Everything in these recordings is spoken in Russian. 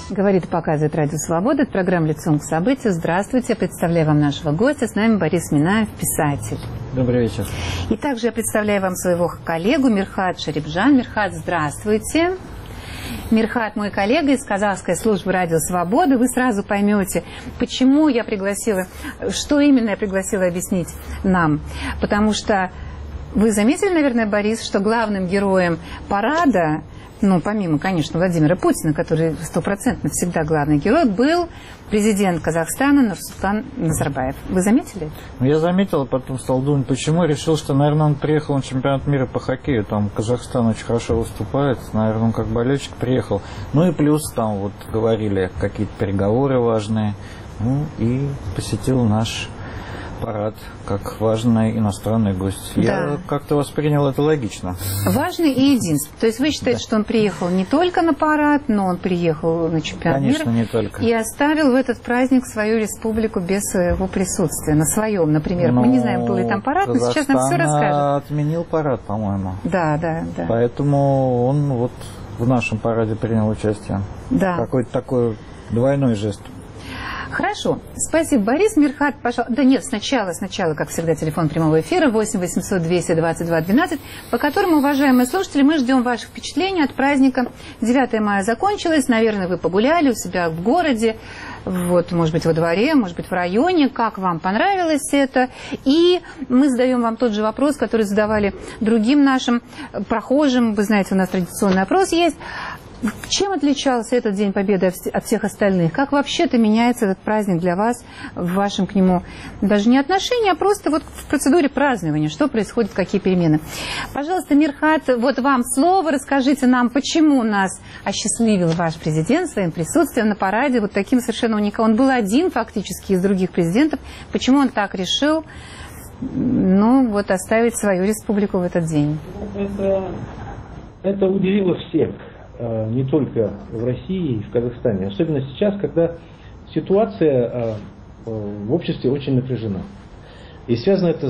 Говорит и показывает Радио Свобода. Это программа «Лицом к событию». Здравствуйте. Я представляю вам нашего гостя. С нами Борис Минаев, писатель. Добрый вечер. И также я представляю вам своего коллегу Мирхат Шарипджан. Мирхат, здравствуйте. Мирхат мой коллега из казахской службы «Радио Свобода». Вы сразу поймете, почему я пригласила, что именно я пригласила объяснить нам. Потому что вы заметили, наверное, Борис, что главным героем парада, ну, помимо, конечно, Владимира Путина, который стопроцентно всегда главный герой, был президент Казахстана Нурсултан Назарбаев. Вы заметили? Я заметил, а потом стал думать, почему. Решил, что, наверное, он приехал на чемпионат мира по хоккею. Там Казахстан очень хорошо выступает. Наверное, он как болельщик приехал. Ну и плюс там вот говорили какие-то переговоры важные. Ну и посетил наш парад как важный иностранный гость. Да. Я как-то воспринял это логично. Важный и единственный. То есть вы считаете, что он приехал не только на парад, но он приехал на чемпионат мира. Конечно, не только. И оставил в этот праздник свою республику без своего присутствия. На своем, например. Мы не знаем, был ли там парад, но сейчас нам все расскажет. Отменил парад, по-моему. Да. Поэтому он вот в нашем параде принял участие. Да. Какой-то такой двойной жест. Хорошо. Спасибо, Борис. Мирхат, пожалуйста. Да нет, сначала, как всегда, телефон прямого эфира 8 800 222 12, по которому, уважаемые слушатели, мы ждем ваших впечатлений от праздника. 9 мая закончилось. Наверное, вы погуляли у себя в городе, вот, может быть, во дворе, может быть, в районе. Как вам понравилось это? И мы задаем вам тот же вопрос, который задавали другим нашим прохожим. Вы знаете, у нас традиционный опрос есть. Чем отличался этот День Победы от всех остальных? Как вообще-то меняется этот праздник для вас, в вашем к нему даже не отношении, а просто вот в процедуре празднования? Что происходит, какие перемены? Пожалуйста, Мирхат, вот вам слово. Расскажите нам, почему нас осчастливил ваш президент своим присутствием на параде, вот таким совершенно уникальным. Он был один фактически из других президентов. Почему он так решил, ну, вот оставить свою республику в этот день? Это удивило всех. Не только в России и в Казахстане, особенно сейчас, когда ситуация в обществе очень напряжена. И связано это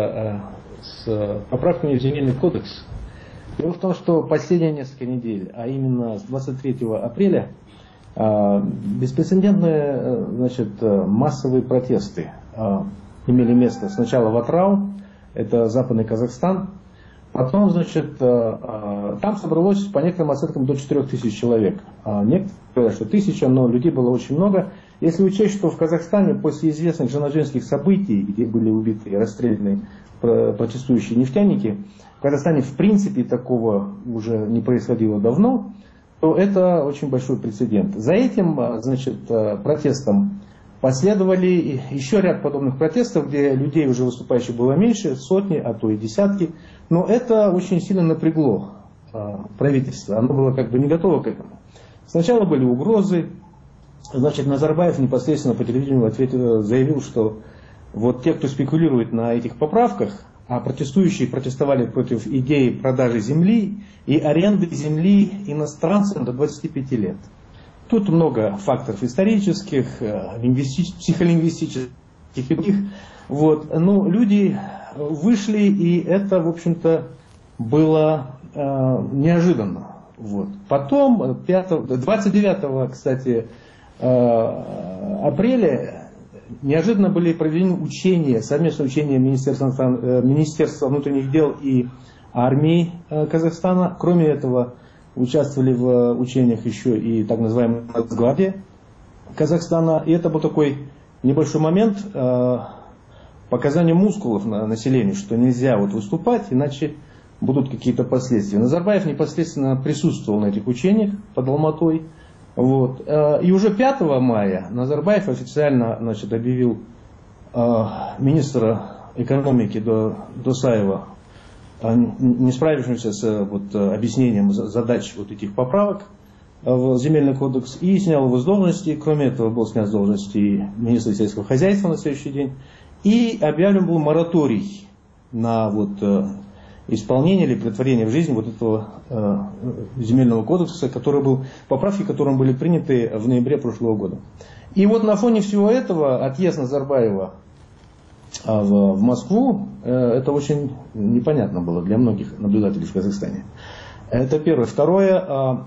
с поправками в Земельный кодекс. Дело в том, что последние несколько недель, а именно с 23 апреля, беспрецедентные, массовые протесты имели место сначала в Атырау, это Западный Казахстан. Потом, там собралось, по некоторым оценкам, до 4000 человек. Некоторые говорят, что 1000, но людей было очень много. Если учесть, что в Казахстане после известных жанаджинских событий, где были убиты и расстреляны протестующие нефтяники, в Казахстане в принципе такого уже не происходило давно, то это очень большой прецедент. За этим, протестом последовали еще ряд подобных протестов, где людей уже выступающих было меньше, сотни, а то и десятки. Но это очень сильно напрягло правительство. Оно было как бы не готово к этому. Сначала были угрозы. Назарбаев непосредственно по телевидению заявил, что вот те, кто спекулирует на этих поправках, а протестующие протестовали против идеи продажи земли и аренды земли иностранцам до 25 лет. Тут много факторов исторических, психолингвистических и других. Люди вышли, и это, в общем-то, было неожиданно. Потом, 29, кстати, апреля, неожиданно были проведены учения, совместные учения Министерства внутренних дел и армии Казахстана. Кроме этого, участвовали в учениях еще и так называемая Нацгвардия Казахстана. И это был такой небольшой момент показания мускулов населению, что нельзя выступать, иначе будут какие-то последствия. Назарбаев непосредственно присутствовал на этих учениях под Алматой. И уже 5 мая Назарбаев официально объявил министра экономики Досаева, не справившимся с объяснением задач этих поправок в Земельный кодекс, и снял его с должности. Кроме этого, был снят с должности министра сельского хозяйства на следующий день. И объявлен был мораторий на исполнение или претворение в жизнь этого Земельного кодекса, поправки которым были приняты в ноябре прошлого года. И на фоне всего этого отъезд Назарбаева в Москву, это очень непонятно было для многих наблюдателей в Казахстане. Это первое. Второе,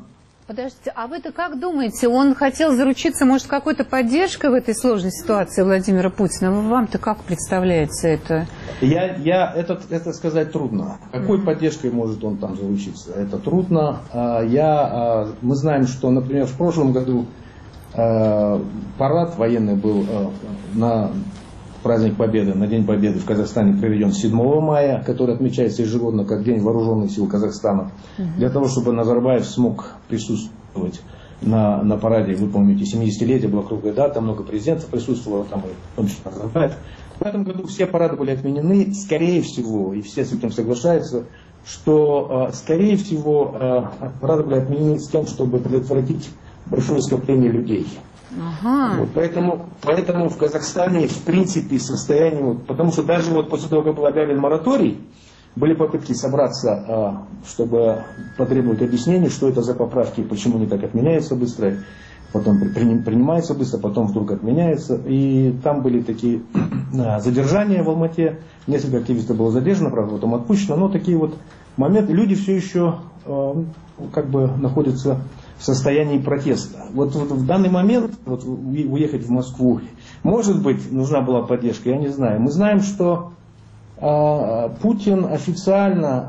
Подождите, а вы-то как думаете, он хотел заручиться, может, какой-то поддержкой в этой сложной ситуации Владимира Путина? Вам-то как представляется это? Это сказать трудно. Какой поддержкой может он там заручиться? Это трудно. Мы знаем, что, например, в прошлом году парад военный был на праздник Победы, на День Победы в Казахстане проведен 7 мая, который отмечается ежегодно как День Вооруженных сил Казахстана. Для того, чтобы Назарбаев смог присутствовать на параде, вы помните, 70-летие была круглая дата, много президентов присутствовало, там и Назарбаев. В этом году все парады были отменены, скорее всего, и все с этим соглашаются, что, скорее всего, парады были отменены с тем, чтобы предотвратить большое скопление людей. Ага. Вот, поэтому в Казахстане, в принципе, состояние, потому что даже вот после того, как был объявлен мораторий, были попытки собраться, чтобы потребовать объяснений, что это за поправки, почему они так отменяются быстро, потом принимаются быстро, потом вдруг отменяются. И там были такие задержания в Алмате, несколько активистов было задержано, правда, потом отпущено, но такие вот моменты, люди все еще как бы находятся в состоянии протеста. Вот в данный момент уехать в Москву, может быть, нужна была поддержка, я не знаю. Мы знаем, что Путин официально,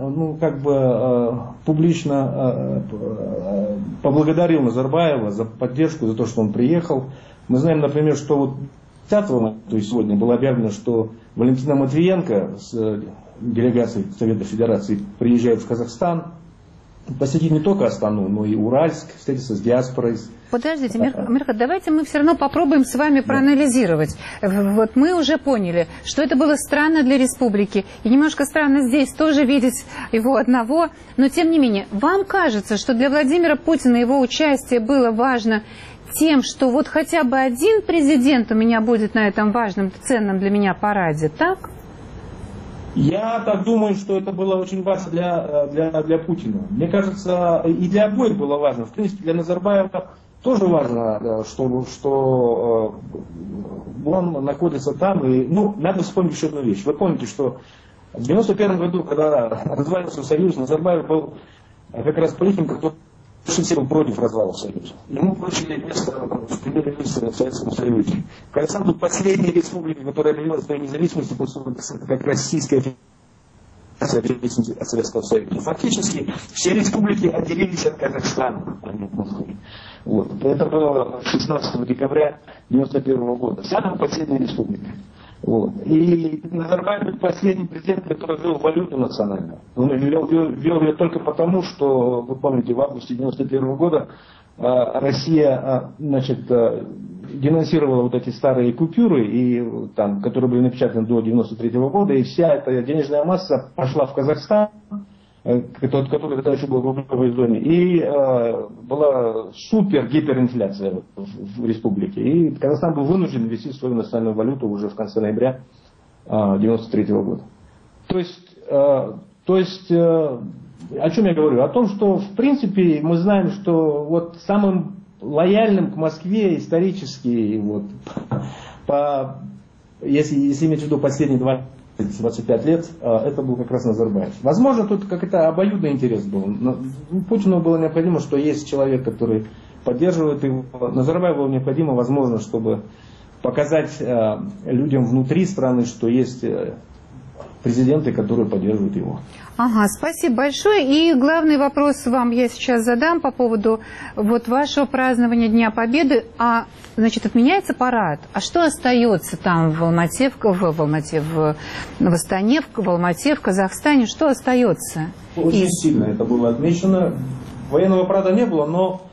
публично поблагодарил Назарбаева за поддержку, за то, что он приехал. Мы знаем, например, что вот 10-го, то есть сегодня, было объявлено, что Валентина Матвиенко с делегацией Совета Федерации приезжает в Казахстан. Посетить не только Астану, но и Уральск, встретиться с диаспорой. Подождите, Мирхат, давайте мы все равно попробуем с вами проанализировать. Вот мы уже поняли, что это было странно для республики. И немножко странно здесь тоже видеть его одного. Но тем не менее, вам кажется, что для Владимира Путина его участие было важно тем, что вот хотя бы один президент у меня будет на этом важном, ценном для меня параде, так? Я так думаю, что это было очень важно для Путина. Мне кажется, и для обоих было важно. В принципе, для Назарбаева тоже важно, что он находится там. И, надо вспомнить еще одну вещь. Вы помните, что в 91 году, когда развалился Союз, Назарбаев был как раз политиком, который все был против развала Союза. Ему поручили место в премьер-министре в Советском Союзе. Казахстан был последней республикой, которая объявила свою независимость, как Российская Федерация от Советского Союза. Фактически все республики отделились от Казахстана. Вот. Это было 16 декабря 1991 года. Самая последняя республика. Вот. И Назарбаев был последний президент, который ввел валюту национальную. Он ввел ее только потому, что, вы помните, в августе 1991 года Россия денонсировала вот эти старые купюры, которые были напечатаны до 1993 года, и вся эта денежная масса пошла в Казахстан, который тогда еще был в рублевой зоне, и была супер-гиперинфляция в республике. И Казахстан был вынужден ввести свою национальную валюту уже в конце ноября 1993 года. То есть, о чем я говорю? О том, что в принципе мы знаем, что вот самым лояльным к Москве исторически, если иметь в виду последние 25 лет, это был как раз Назарбаев. Возможно, тут как-то обоюдный интерес был. Путину было необходимо, что есть человек, который поддерживает его. Назарбаеву было необходимо, возможно, чтобы показать людям внутри страны, что есть президенты, которые поддерживают его. Ага, спасибо большое. И главный вопрос вам я сейчас задам по поводу вашего празднования Дня Победы. Отменяется парад. А что остается там в Алмате, в Астане, в Алмате, в Казахстане? Что остается? Очень сильно это было отмечено. Военного парада не было,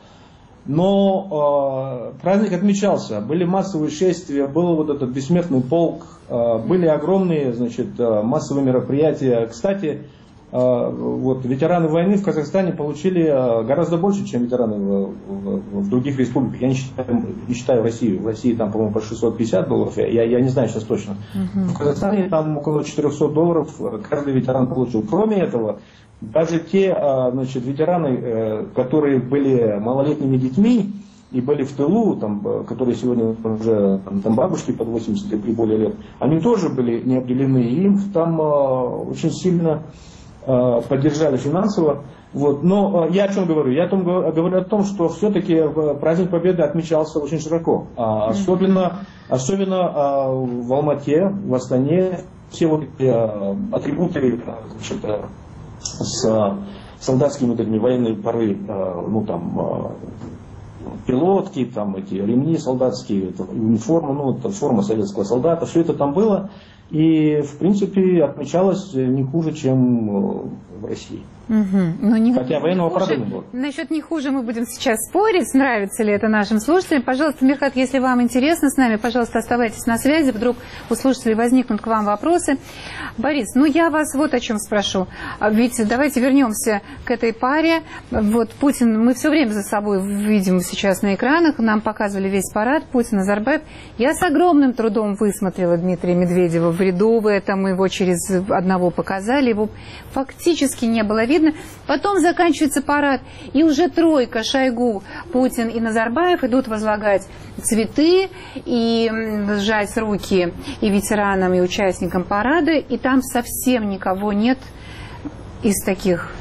но праздник отмечался. Были массовые шествия, был вот этот бессмертный полк, были огромные, массовые мероприятия. Кстати, ветераны войны в Казахстане получили гораздо больше, чем ветераны в других республиках. Я не считаю Россию. В России там, по-моему, по $650. Я не знаю сейчас точно. В Казахстане там около $400 каждый ветеран получил. Кроме этого, даже те ветераны, которые были малолетними детьми и были в тылу, которые сегодня уже бабушки под 80 и более лет, они тоже были не обделены. И им там очень сильно поддержали финансово. Вот. Но я о чем говорю? Я говорю о том, что все-таки праздник Победы отмечался очень широко. Особенно в Алмате, в Астане. Все вот эти атрибуты, значит, с солдатскими вот этими военными поры, ну там пилотки, там эти ремни солдатские, униформа, ну это форма советского солдата, все это там было. И, в принципе, отмечалось не хуже, чем в России. Но не Хотя военного парада не было. Насчет не хуже мы будем сейчас спорить, нравится ли это нашим слушателям. Пожалуйста, Мирхат, если вам интересно с нами, пожалуйста, оставайтесь на связи. Вдруг у слушателей возникнут к вам вопросы. Борис, ну я вас вот о чем спрошу. Ведь давайте вернемся к этой паре. Вот Путин, мы все время за собой видим сейчас на экранах, нам показывали весь парад Путин, Назарбаев. Я с огромным трудом высмотрела Дмитрия Медведева в ряду, в этом его через одного показали, его фактически не было видно. Потом заканчивается парад, и уже тройка, Шойгу, Путин и Назарбаев идут возлагать цветы и сжать руки и ветеранам, и участникам парада, и там совсем никого нет из таких...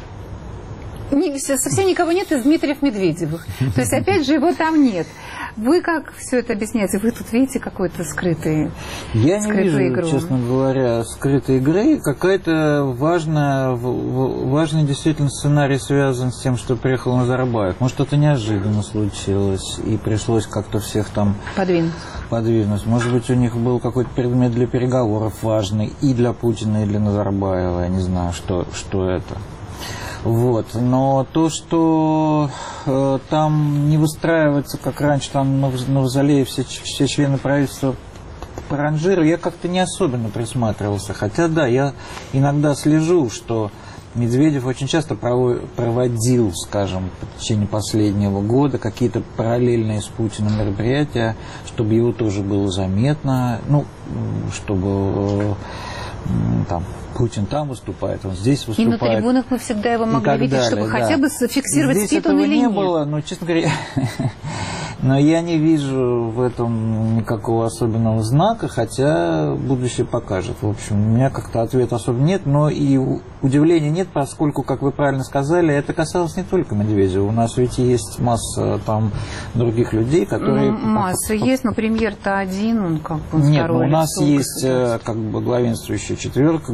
Совсем никого нет из Дмитриев Медведевых. То есть, опять же, его там нет. Вы как все это объясняете? Вы тут видите какой-то скрытый Я не вижу, игру? Честно говоря, скрытой игры. Какая-то важный действительно сценарий связан с тем, что приехал Назарбаев. Может, это неожиданно случилось, и пришлось как-то всех там подвинуть. Может быть, у них был какой-то предмет для переговоров важный и для Путина, и для Назарбаева. Я не знаю, что это. Вот. Но то, что там не выстраивается, как раньше, там на Мавзолее все члены правительства по ранжиру, я как-то не особенно присматривался. Хотя, да, я иногда слежу, что Медведев очень часто проводил, скажем, в течение последнего года какие-то параллельные с Путиным мероприятия, чтобы его тоже было заметно, ну, чтобы там Путин там выступает, он здесь выступает. И на трибунах мы всегда его могли видеть, далее, чтобы хотя бы зафиксировать, здесь спит он или не нет. было, но, честно говоря, но я не вижу в этом никакого особенного знака, хотя будущее покажет. В общем, у меня как-то ответа особо нет, но и удивления нет, поскольку, как вы правильно сказали, это касалось не только Медведева. У нас ведь есть масса там других людей, которые... Масса есть, но премьер-то один, он как бы Нет, второе у нас лицо есть как бы главенствующая четверка,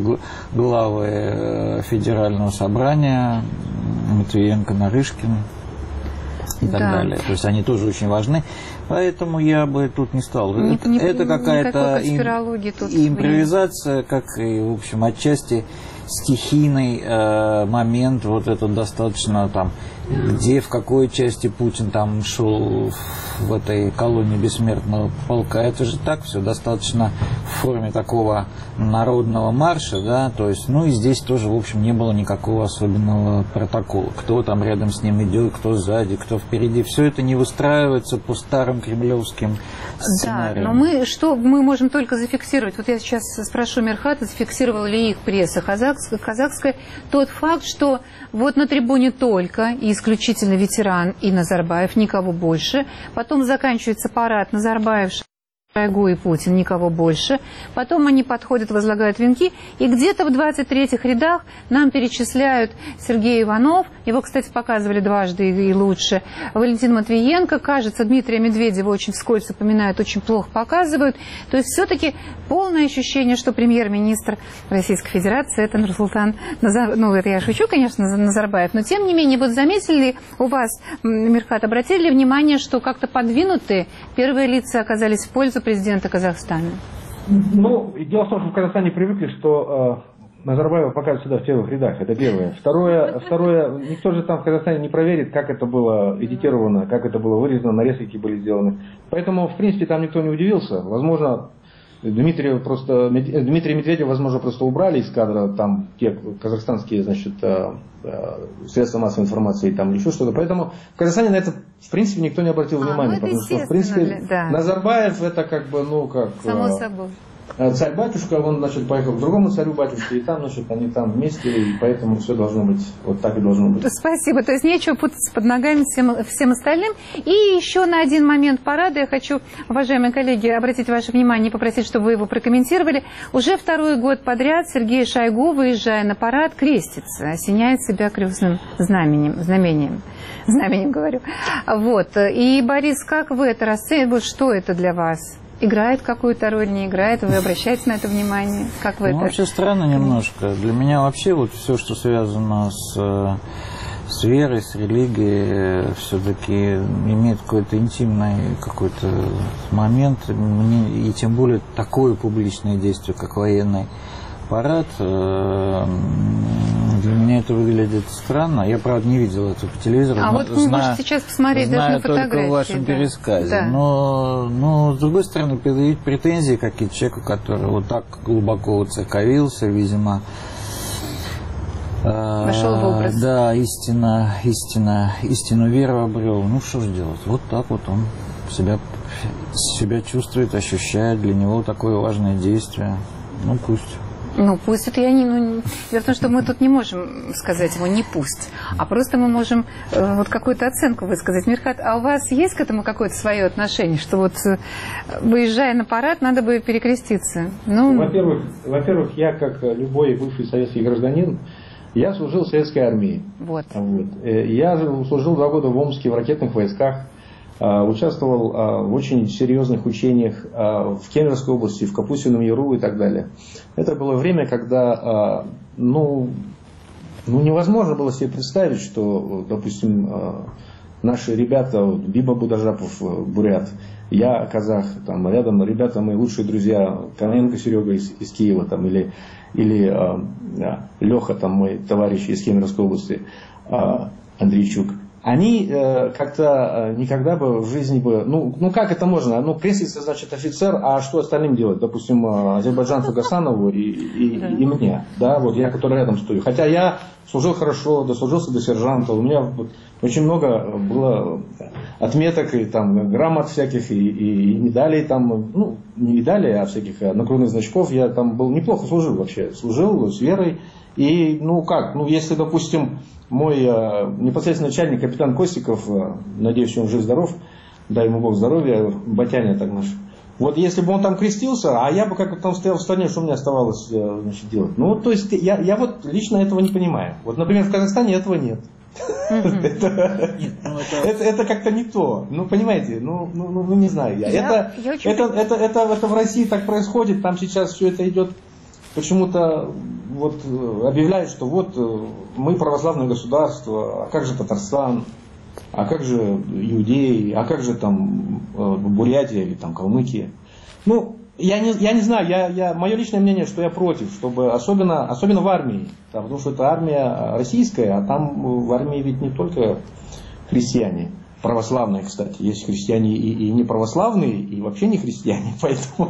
главы Федерального собрания, Матвиенко, Нарышкин и так далее. То есть они тоже очень важны. Поэтому я бы тут не стал. Это какая-то импровизация, как и, в общем, отчасти стихийный момент, вот это достаточно там, где, в какой части Путин там шел в этой колонии бессмертного полка, это же так все достаточно в форме такого народного марша, да, то есть, ну и здесь тоже, в общем, не было никакого особенного протокола, кто там рядом с ним идет, кто сзади, кто впереди, все это не выстраивается по старым кремлевским сценариям. Да, но мы можем только зафиксировать, вот я сейчас спрошу Мирхата, зафиксировала ли их пресса казахская, тот факт, что вот на трибуне только и исключительно ветеран и Назарбаев, никого больше. Потом заканчивается парад Назарбаев, Шойгу и Путин, никого больше. Потом они подходят, возлагают венки. И где-то в 23-х рядах нам перечисляют Сергей Иванов. Его, кстати, показывали дважды и лучше. Валентин Матвиенко. Кажется, Дмитрия Медведева очень вскользь упоминают, очень плохо показывают. То есть все-таки полное ощущение, что премьер-министр Российской Федерации это Нурсултан Назарбаев. Ну, это я шучу, конечно, Назарбаев. Но, тем не менее, вот заметили ли у вас, Мирхат, обратили ли внимание, что как-то подвинутые первые лица оказались в пользу президента Казахстана? Ну, дело в том, что в Казахстане привыкли, что Назарбаева показывают всегда в первых рядах. Это первое. Второе, никто же там в Казахстане не проверит, как это было эдитировано, как это было вырезано, нарезки какие были сделаны. Поэтому, в принципе, там никто не удивился. Возможно, Дмитрия Медведева, возможно, просто убрали из кадра там те казахстанские, значит, средства массовой информации, там еще что-то. Поэтому в Казахстане на это, в принципе, никто не обратил внимания. Ну, потому что, в принципе, да. Назарбаев это как бы, ну, как... Само собой. царь-батюшка, он, значит, поехал к другому царю-батюшке, и там, значит, они там вместе, и поэтому все должно быть, вот так и должно быть. Спасибо. То есть нечего путаться под ногами всем остальным. И еще на один момент парада я хочу, уважаемые коллеги, обратить ваше внимание и попросить, чтобы вы его прокомментировали. Уже второй год подряд Сергей Шойгу, выезжая на парад, крестится, осеняет себя крестным знамением говорю. Вот. И, Борис, как вы это расцениваете? Что это для вас? Играет какую-то роль, не играет? Вы обращаете на это внимание? Как вы это... Вообще странно немножко. Для меня вообще вот все, что связано с верой, с религией, все-таки имеет какой-то интимный какой-то момент. И тем более такое публичное действие, как военный парад. Для меня это выглядит странно. Я, правда, не видел это по телевизору. А вот вы можете сейчас посмотреть даже на фотографии. Только в вашем пересказе. Да. Но, с другой стороны, предъявить претензии какие-то человеку, который вот так глубоко уцерковился, видимо. Вошел в образ. Да, истинную веру обрел. Ну, что же делать? Вот так вот он себя чувствует, ощущает. Для него такое важное действие. Ну, пусть. Ну, пусть это я не... Дело в том, что мы тут не можем сказать ему «не пусть», а просто мы можем вот какую-то оценку высказать. Мирхат, а у вас есть к этому какое-то свое отношение, что вот, выезжая на парад, надо бы перекреститься? Ну... Во-первых, я, как любой бывший советский гражданин, я служил в советской армии. Вот. Я служил 2 года в Омске в ракетных войсках. Участвовал в очень серьезных учениях в Кемеровской области, в Капустином Яру и так далее. Это было время, когда невозможно было себе представить, что, допустим, наши ребята, Биба Будажапов, бурят, я казах, там рядом ребята, мои лучшие друзья, Кононенко Серега из Киева, там, или Леха, там, мой товарищ из Кемеровской области, Андрейчук. Они как-то никогда бы в жизни бы... Ну как это можно? Ну, креститься, значит, офицер, а что остальным делать? Допустим, азербайджанцу Гасанову и мне, да, вот я, который рядом стою. Хотя я служил хорошо, дослужился до сержанта, у меня очень много было отметок и там грамот всяких, и медалей там, ну, не медалей, а всяких нагрудных значков. Я там был неплохо служил вообще, служил с верой. И, если, допустим, мой непосредственный начальник, капитан Костиков, надеюсь, он жив-здоров, дай ему Бог здоровья, батяня так наш. Вот если бы он там крестился, а я бы как-то там стоял в стороне, что мне оставалось, значит, делать? Ну, то есть, я вот лично этого не понимаю. Вот, например, в Казахстане этого нет. Это как-то не то. Ну, понимаете, не знаю я. Это в России так происходит, там сейчас все это идет. Почему-то вот объявляют, что вот мы православное государство, а как же Татарстан, а как же иудеи, а как же там Бурятия или там Калмыкия. Ну, я не знаю, мое личное мнение, что я против, чтобы особенно в армии, потому что это армия российская, а там в армии ведь не только христиане. Православные, кстати. Есть христиане и неправославные, и вообще не христиане. Поэтому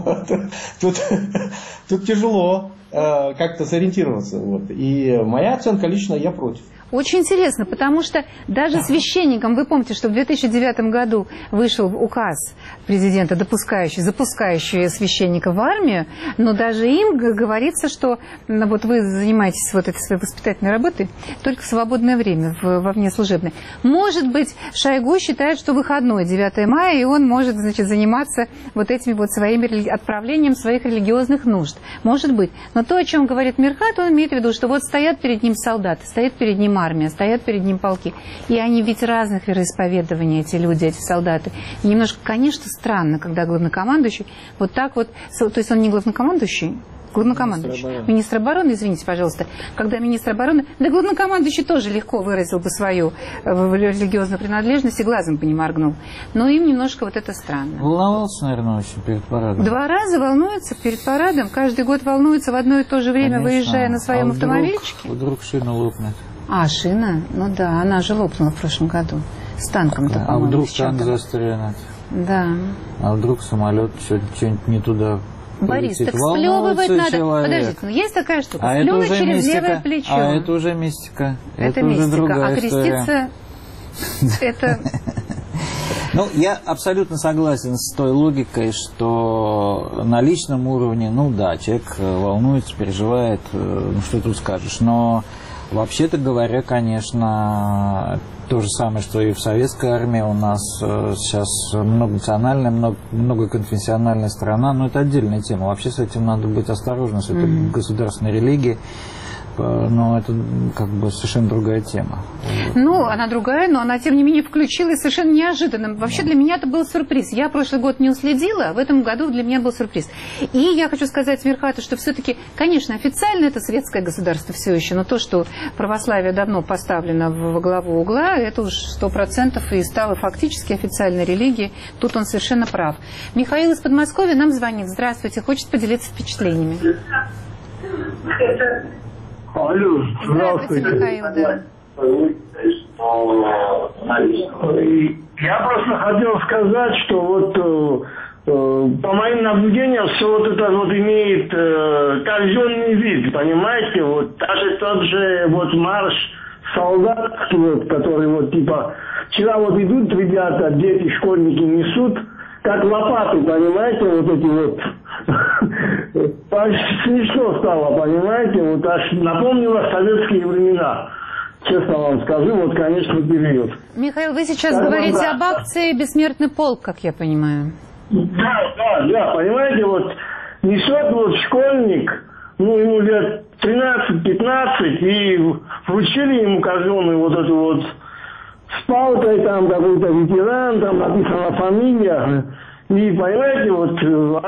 тут тяжело как-то сориентироваться. Вот. И моя оценка лично, я против. Очень интересно, потому что даже священникам, вы помните, что в 2009 году вышел указ президента, запускающий священников в армию, но даже им говорится, что вот вы занимаетесь вот этой своей воспитательной работой только в свободное время, во внеслужебное. Может быть, Шойгу считает, что выходной 9 мая, и он может, значит, заниматься вот этими вот своими отправлением своих религиозных нужд. Может быть. Но то, о чем говорит Мирхат, он имеет в виду, что вот стоят перед ним солдаты, стоят перед ним армия, стоят перед ним полки. И они ведь разных вероисповеданий, эти люди, эти солдаты. И немножко, конечно, странно, когда главнокомандующий вот так вот, то есть он не главнокомандующий, министр обороны, извините, пожалуйста, когда министр обороны, да главнокомандующий тоже легко выразил бы свою религиозную принадлежность и глазом бы не моргнул. Но им немножко вот это странно. Волновался, наверное, очень перед парадом. 2 раза волнуется перед парадом, каждый год волнуется в одно и то же время, конечно, выезжая на своем автомобильчике. Вдруг шина лопнет. А, шина? Ну да, она же лопнула в прошлом году. С танком-то, по-моему. А вдруг танк застрянет? Да. А вдруг самолет что-нибудь не туда Борис, полетит? Так сплевывать надо. Человек. Подождите, ну есть такая штука. Сплевывать через левое плечо. А это уже мистика. Это мистика. Уже другая история. А креститься это... Ну, я абсолютно согласен с той логикой, что на личном уровне, ну да, человек волнуется, переживает, ну что тут скажешь, но вообще-то говоря, конечно, то же самое, что и в советской армии. У нас сейчас многонациональная, многоконфессиональная страна, но это отдельная тема. Вообще с этим надо быть осторожным, с этой государственной религией. Но это как бы совершенно другая тема. Ну, она другая, но она, тем не менее, включилась совершенно неожиданно. Вообще для меня это был сюрприз. Я прошлый год не уследила, а в этом году для меня был сюрприз. И я хочу сказать Мирхату, что все-таки, конечно, официально это светское государство все еще, но то, что православие давно поставлено во главу угла, это уж 100% и стало фактически официальной религией. Тут он совершенно прав. Михаил из Подмосковья нам звонит. Здравствуйте, хочет поделиться впечатлениями. Алло, здравствуйте. Михаил, да. Я просто хотел сказать, что вот по моим наблюдениям все вот это вот имеет казенный вид, понимаете, вот даже тот же вот марш солдат, который вот типа вчера вот идут ребята, дети, школьники несут, как лопаты, понимаете, вот эти вот. Смешно стало, понимаете, вот аж напомнило советские времена. Честно вам скажу, вот, конечно, период. Mихаил, вы сейчас говорите об акции «Бессмертный полк», как я понимаю. Да, понимаете, вот несет вот школьник, ну, ему лет 13-15, и вручили ему казенную вот эту вот с палкой, там какой-то ветеран, там написана фамилия. И, понимаете, вот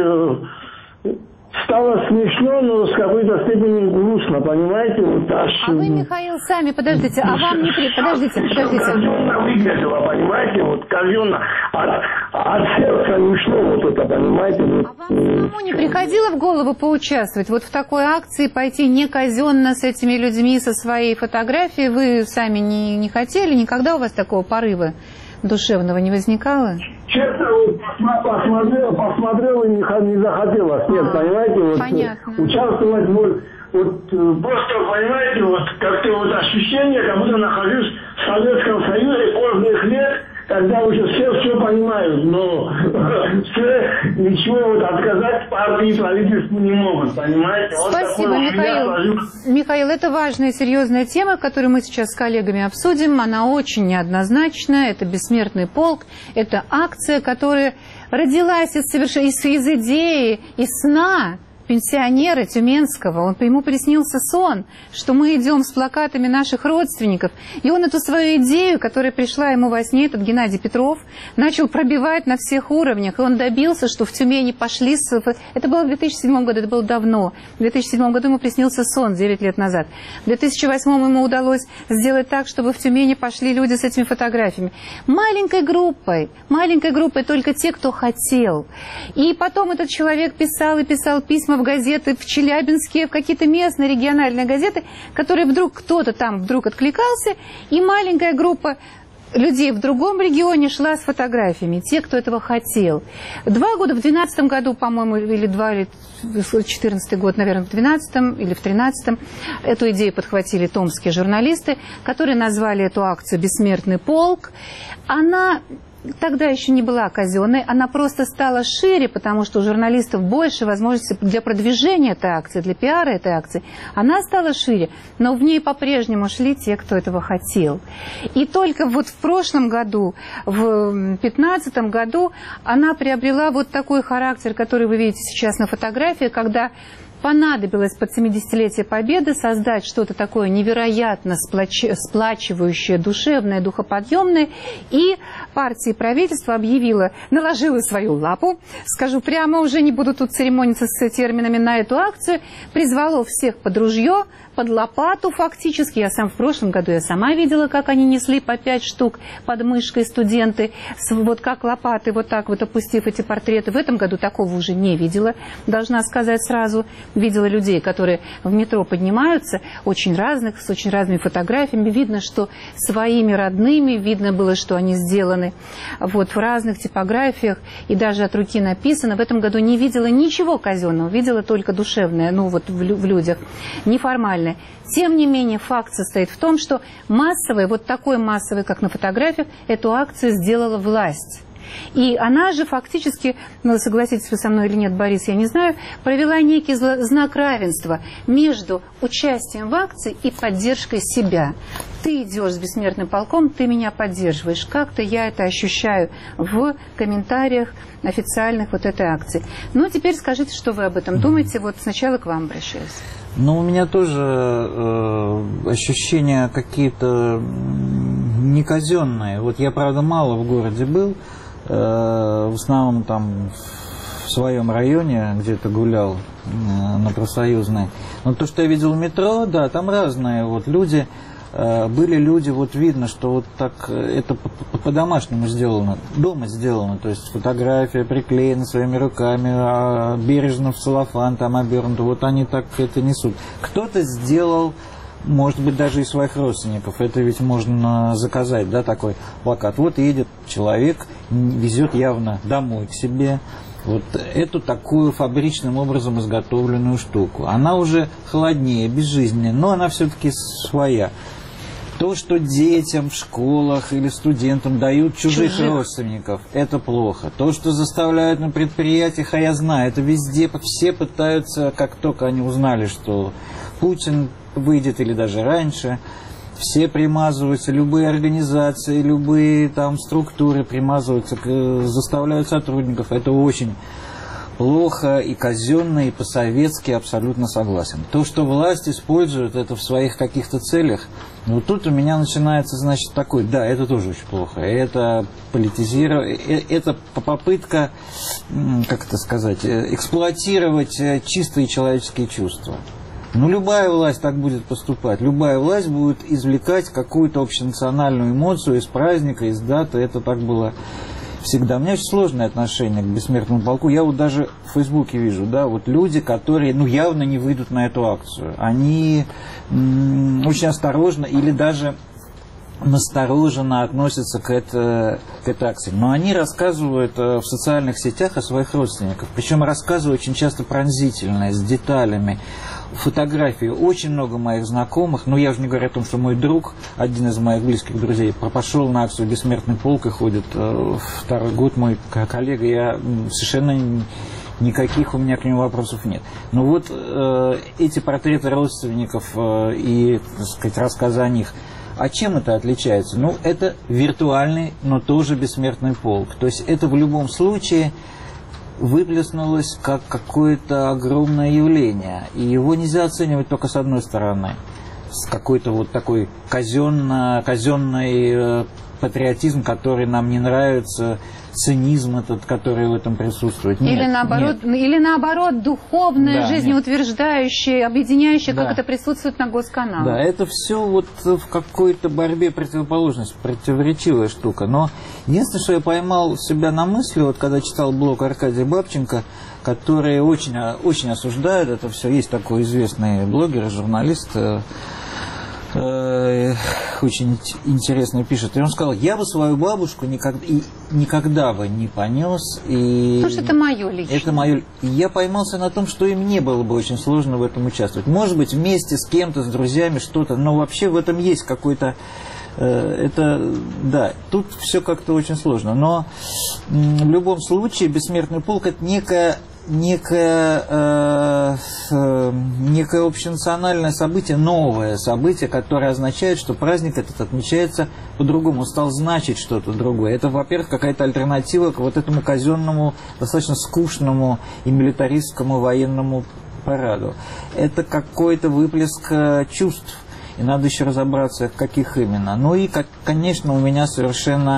аж стало смешно, но с какой-то степени грустно, понимаете, вот аж... А вы, Михаил, сами, подождите, а вам не... Подождите. Казенно выглядело, понимаете, вот казенно, от сердца не шло вот это, понимаете. Вот. А вам самому не приходило в голову поучаствовать вот в такой акции, пойти не казенно с этими людьми, со своей фотографией? Вы сами не хотели? Никогда у вас такого порыва душевного не возникало? Честно, посмотрел и не захотелось. Нет, понимаете, вот понятно. Участвовать вот просто, понимаете, вот как-то вот ощущение, как будто нахожусь в Советском Союзе поздних лет, когда уже все понимают, но все ничего вот отказать партии и правительству не могут, понимаете? Спасибо, вот Михаил. Михаил, это важная и серьезная тема, которую мы сейчас с коллегами обсудим. Она очень неоднозначна. Это «Бессмертный полк». Это акция, которая родилась из идеи, из сна пенсионера Тюменского. Ему приснился сон, что мы идем с плакатами наших родственников. И он эту свою идею, которая пришла ему во сне, этот Геннадий Петров, начал пробивать на всех уровнях. И он добился, что в Тюмени пошли... Это было в 2007 году, это было давно. В 2007 году ему приснился сон 9 лет назад. В 2008 ему удалось сделать так, чтобы в Тюмени пошли люди с этими фотографиями. Маленькой группой только те, кто хотел. И потом этот человек писал письма в газеты в Челябинске, в какие-то местные региональные газеты, которые кто-то там откликался, и маленькая группа людей в другом регионе шла с фотографиями, те, кто этого хотел. 2 года, в 2012 году, по-моему, или 2014 год, наверное, в 2012 или в 2013, эту идею подхватили томские журналисты, которые назвали эту акцию «Бессмертный полк». Она тогда еще не была казенной, она просто стала шире, потому что у журналистов больше возможностей для продвижения этой акции, для пиара этой акции. Она стала шире, но в ней по-прежнему шли те, кто этого хотел. И только вот в прошлом году, в 2015 году, она приобрела вот такой характер, который вы видите сейчас на фотографии, когда понадобилось под 70-летие Победы создать что-то такое невероятно сплачивающее, душевное, духоподъемное. И партия и правительство наложило свою лапу, скажу прямо, уже не буду тут церемониться с терминами, на эту акцию, призвало всех под ружье, под лопату фактически. Я в прошлом году я сама видела, как они несли по 5 штук под мышкой студенты, вот как лопаты, вот так вот опустив эти портреты. В этом году такого уже не видела, должна сказать сразу. видела людей, которые в метро поднимаются, очень разных, с очень разными фотографиями. Видно, что своими родными, видно было, что они сделаны вот в разных типографиях, и даже от руки написано. В этом году не видела ничего казенного, видела только душевное, ну вот в людях, неформальное. Тем не менее, факт состоит в том, что массовый, вот такой массовый, как на фотографиях, эту акцию сделала власть. И она же фактически, ну, согласитесь вы со мной или нет, Борис, я не знаю, провела некий знак равенства между участием в акции и поддержкой себя. Ты идешь с бессмертным полком, ты меня поддерживаешь. Как-то я это ощущаю в комментариях официальных вот этой акции. Ну, теперь скажите, что вы об этом думаете. Вот сначала к вам обращаюсь. Ну, у меня тоже ощущения какие-то неказенные. Вот я, правда, мало в городе был. В основном там в своем районе где-то гулял на Профсоюзной. Но то, что я видел в метро, да, там разные вот люди. Были люди, вот видно, что вот так это по-домашнему сделано, дома сделано, то есть фотография приклеена своими руками, бережно в целлофан там обернуто, вот они так это несут. Кто-то сделал, может быть, даже из своих родственников, это ведь можно заказать, да, такой плакат. Вот едет человек, везет явно домой к себе вот эту такую фабричным образом изготовленную штуку. Она уже холоднее, безжизненнее, но она все-таки своя. То, что детям в школах или студентам дают чужих родственников, это плохо. То, что заставляют на предприятиях, а я знаю, это везде, все пытаются, как только они узнали, что Путин выйдет или даже раньше, все примазываются, любые организации, любые там структуры примазываются, заставляют сотрудников. Это очень плохо и казенно, и по-советски абсолютно согласен. То, что власть использует это в своих каких-то целях, ну тут у меня начинается, значит, такой, да, это тоже очень плохо. Это политизирование, это попытка, как это сказать, эксплуатировать чистые человеческие чувства. Ну, любая власть так будет поступать. Любая власть будет извлекать какую-то общенациональную эмоцию из праздника, из даты. Это так было всегда. У меня очень сложное отношение к бессмертному полку. Я вот даже в Фейсбуке вижу, да, вот люди, которые, ну, явно не выйдут на эту акцию. Они очень осторожно или даже настороженно относятся к этой акции. Но они рассказывают в социальных сетях о своих родственниках. Причем рассказывают очень часто пронзительно, с деталями. Фотографии. Очень много моих знакомых, но я уже не говорю о том, что мой друг, один из моих близких друзей, пошел на акцию «Бессмертный полк» и ходит второй год, мой коллега, я совершенно никаких у меня к нему вопросов нет. Но вот эти портреты родственников и, так сказать, рассказы о них, а чем это отличается? Ну, это виртуальный, но тоже бессмертный полк. То есть это в любом случае выплеснулось как какое-то огромное явление. И его нельзя оценивать только с одной стороны. С какой-то вот такой казенный патриотизм, который нам не нравится, цинизм этот, который в этом присутствует. Нет, или наоборот, духовное, да, жизнеутверждающее, объединяющее, да. Как это присутствует на госканале. Да, это все вот в какой-то борьбе противоположности, противоречивая штука. Но единственное, что я поймал себя на мысли, вот когда читал блог Аркадия Бабченко, который очень, очень осуждает это все. Есть такой известный блогер, журналист, очень интересно пишет. И он сказал, я бы свою бабушку никогда бы не понес. Потому что это мое личное. Это мое. И я поймался на том, что и мне было бы очень сложно в этом участвовать. Может быть, вместе с кем-то, с друзьями что-то, но вообще в этом есть какой-то... Это, да, тут все как-то очень сложно. Но в любом случае бессмертный полк — это некое общенациональное событие, новое событие, которое означает, что праздник этот отмечается по-другому, стал значить что-то другое. Это, во-первых, какая-то альтернатива к вот этому казенному, достаточно скучному и милитаристскому военному параду. Это какой-то выплеск чувств, и надо еще разобраться, каких именно. Ну и, конечно, у меня совершенно...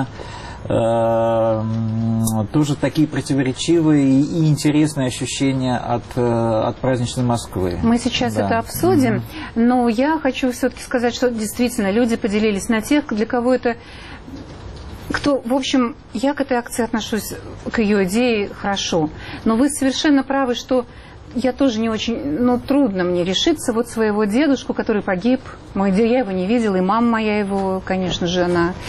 тоже такие противоречивые и интересные ощущения от праздничной Москвы. Мы сейчас это обсудим, но я хочу все-таки сказать, что действительно люди поделились на тех, для кого это... В общем, я к этой акции отношусь, к ее идее, хорошо. Но вы совершенно правы, что я тоже не очень, ну, трудно мне решиться вот своего дедушку, который погиб. Я его не видела, и мама моя его, конечно же,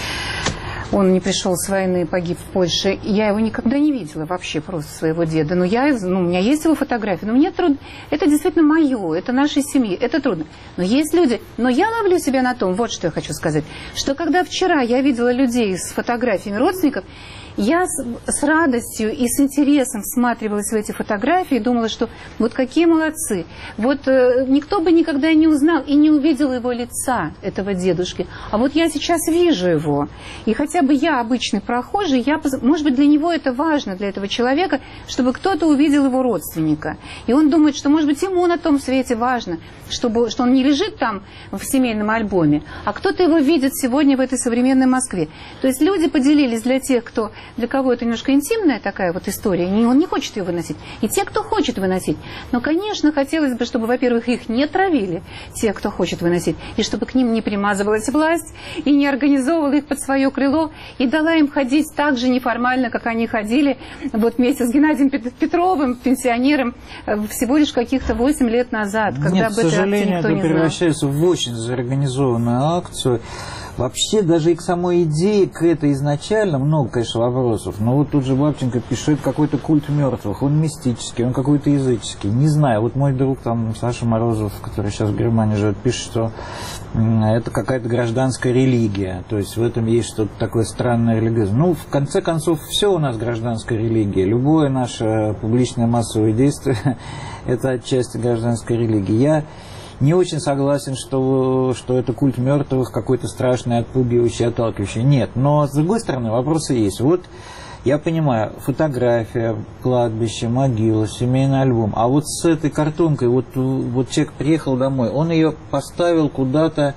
он не пришел с войны, погиб в Польше. Я его никогда не видела вообще, просто своего деда. Но у меня есть его фотографии, но мне трудно. Это действительно мое, это нашей семьи, это трудно. Но есть люди, но я ловлю себя на том, вот что я хочу сказать, что когда вчера я видела людей с фотографиями родственников, я с радостью и с интересом всматривалась в эти фотографии и думала, что вот какие молодцы. Вот никто бы никогда не узнал и не увидел его лица, этого дедушки. А вот я сейчас вижу его. И хотя бы я обычный прохожий, может быть, для него это важно, для этого человека, чтобы кто-то увидел его родственника. И он думает, что, может быть, ему на том свете важно, что он не лежит там в семейном альбоме, а кто-то его видит сегодня в этой современной Москве. То есть люди поделились для кого это немножко интимная такая вот история, он не хочет ее выносить. И те, кто хочет выносить. Но, конечно, хотелось бы, чтобы, во-первых, их не травили, те, кто хочет выносить, и чтобы к ним не примазывалась власть, и не организовывала их под свое крыло, и дала им ходить так же неформально, как они ходили вот вместе с Геннадием Петровым, пенсионером, всего лишь каких-то 8 лет назад, когда об этой акции никто не знал. К сожалению, это превращается в очень организованную акцию. Вообще, даже и к самой идее, к этой изначально много, конечно, вопросов. Но вот тут же Бабченко пишет какой-то культ мертвых. Он мистический, он какой-то языческий. Не знаю, вот мой друг там Саша Морозов, который сейчас в Германии живет, пишет, что это какая-то гражданская религия. То есть в этом есть что-то такое странное религиозное. Ну, в конце концов, все у нас гражданская религия. Любое наше публичное массовое действие – это отчасти гражданской религии. Я не очень согласен, что это культ мертвых, какой-то страшный, отпугивающий, отталкивающий. Нет, но с другой стороны вопросы есть. Вот я понимаю, фотография, кладбище, могила, семейный альбом. А вот с этой картонкой, вот человек приехал домой, он ее поставил куда-то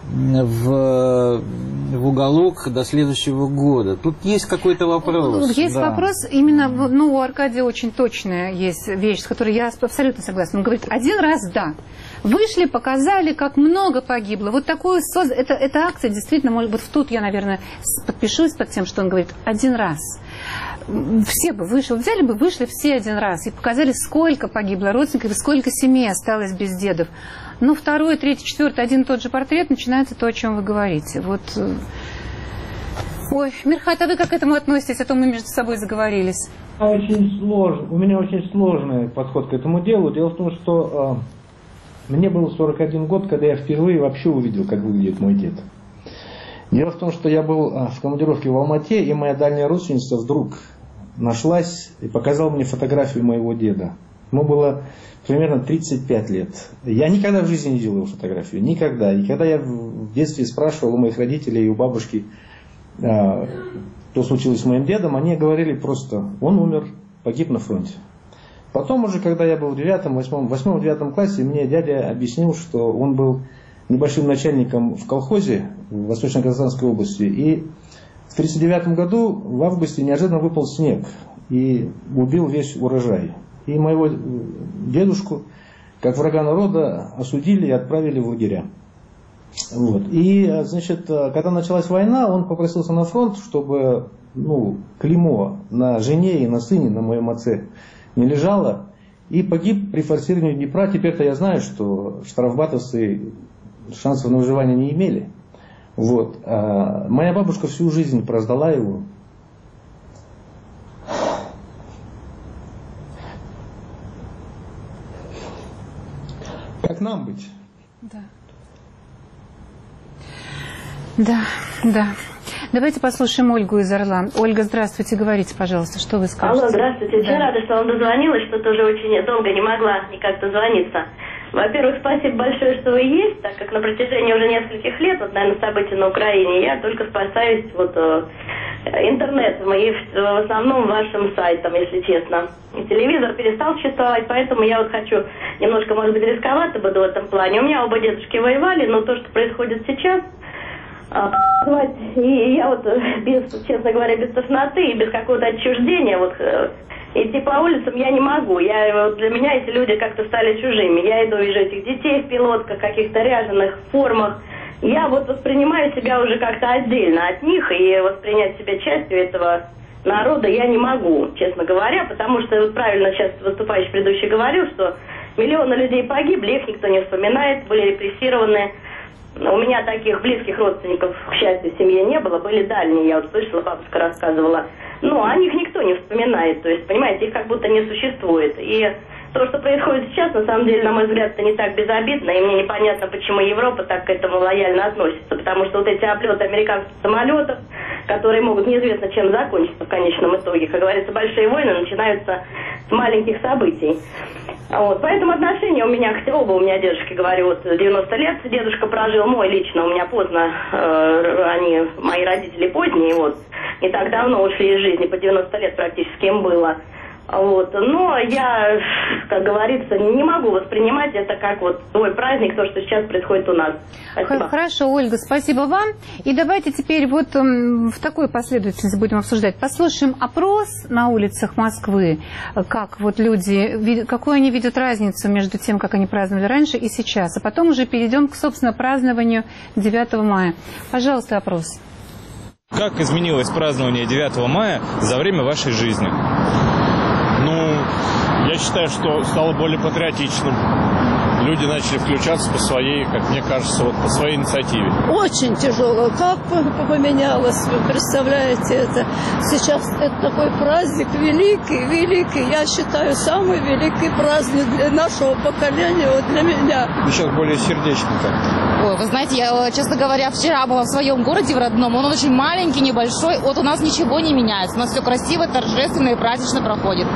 в уголок до следующего года. Тут есть какой-то вопрос. Есть вопрос, именно, у Аркадия очень точная есть вещь, с которой я абсолютно согласна. Он говорит, один раз да. Вышли, показали, как много погибло. Вот такую эта акция действительно, может быть, тут я, наверное, подпишусь под тем, что он говорит, один раз. Все бы вышли все один раз и показали, сколько погибло родственников и сколько семей осталось без дедов. Но второй, третий, четвертый, один и тот же портрет, начинается то, о чем вы говорите. Вот. Ой, Мирхат, а вы как к этому относитесь? А то мы между собой заговорились. Очень сложно. У меня очень сложный подход к этому делу. Дело в том, что мне было 41 год, когда я впервые вообще увидел, как выглядит мой дед. Дело в том, что я был в командировке в Алмате, и моя дальняя родственница вдруг нашлась и показала мне фотографию моего деда. Ему было примерно 35 лет. Я никогда в жизни не видел его фотографию. Никогда. И когда я в детстве спрашивал у моих родителей и у бабушки, что случилось с моим дедом, они говорили просто, он умер, погиб на фронте. Потом уже, когда я был в 8-9 классе, мне дядя объяснил, что он был небольшим начальником в колхозе в Восточно-Казахстанской области. И в 1939 году в августе неожиданно выпал снег и убил весь урожай. И моего дедушку, как врага народа, осудили и отправили в лагеря. Вот. И, значит, когда началась война, он попросился на фронт, чтобы клеймо на жене и на сыне, на моем отце не лежало. И погиб при форсировании Днепра. Теперь-то я знаю, что штрафбатовцы шансов на выживание не имели. Вот. Моя бабушка всю жизнь прождала его. Как нам быть? Да. Давайте послушаем Ольгу из Орла. Ольга, здравствуйте, говорите, пожалуйста, что вы скажете? Алло, здравствуйте. Очень рада, что вам дозвонилась, что тоже очень долго не могла никак дозвониться. Во-первых, спасибо большое, что вы есть, так как на протяжении уже нескольких лет, наверное, событий на Украине, я только спасаюсь интернетом и в основном вашим сайтом, если честно. И телевизор перестал существовать, поэтому я хочу немножко, может быть, рисковато буду в этом плане. У меня оба дедушки воевали, но то, что происходит сейчас, и я честно говоря, без тошноты и без какого-то отчуждения, идти по улицам я не могу. Для меня эти люди как-то стали чужими. Я иду, вижу этих детей в пилотках, каких-то ряженых формах. Я воспринимаю себя уже как-то отдельно от них, и воспринять себя частью этого, народа я не могу, честно говоря, потому что вот правильно сейчас выступающий предыдущий говорил, что миллионы людей погибли, их никто не вспоминает, были репрессированы. У меня таких близких родственников, к счастью, в семье не было, были дальние, я вот слышала, бабушка рассказывала. Но о них никто не вспоминает, то есть, понимаете, их как будто не существует. И то, что происходит сейчас, на самом деле, на мой взгляд, это не так безобидно, и мне непонятно, почему Европа так к этому лояльно относится, потому что вот эти облеты американских самолетов, которые могут неизвестно чем закончиться в конечном итоге, как говорится, большие войны начинаются с маленьких событий. Вот, поэтому отношения у меня, оба у меня дедушки, говорю, вот 90 лет дедушка прожил, мой лично, у меня поздно, мои родители поздние, вот, не так давно ушли из жизни, по 90 лет практически им было. Вот. Но я, как говорится, не могу воспринимать это как вот свой праздник, то, что сейчас происходит у нас. Спасибо. Хорошо, Ольга, спасибо вам. И давайте теперь вот в такой последовательности будем обсуждать. Послушаем опрос на улицах Москвы, как вот люди, какую они видят разницу между тем, как они праздновали раньше и сейчас. А потом уже перейдем к, собственно, празднованию 9 мая. Пожалуйста, опрос. Как изменилось празднование 9 мая за время вашей жизни? Я считаю, что стало более патриотичным. Люди начали включаться по своей, как мне кажется, вот по своей инициативе. Очень тяжело. Как поменялось, вы представляете это? Сейчас это такой праздник великий. Я считаю, самый великий праздник для нашего поколения, вот для меня. Сейчас более сердечно как-то. Ой, вы знаете, я, честно говоря, вчера была в своем городе, в родном. Он очень маленький, небольшой. Вот у нас ничего не меняется. У нас все красиво, торжественно и празднично проходит.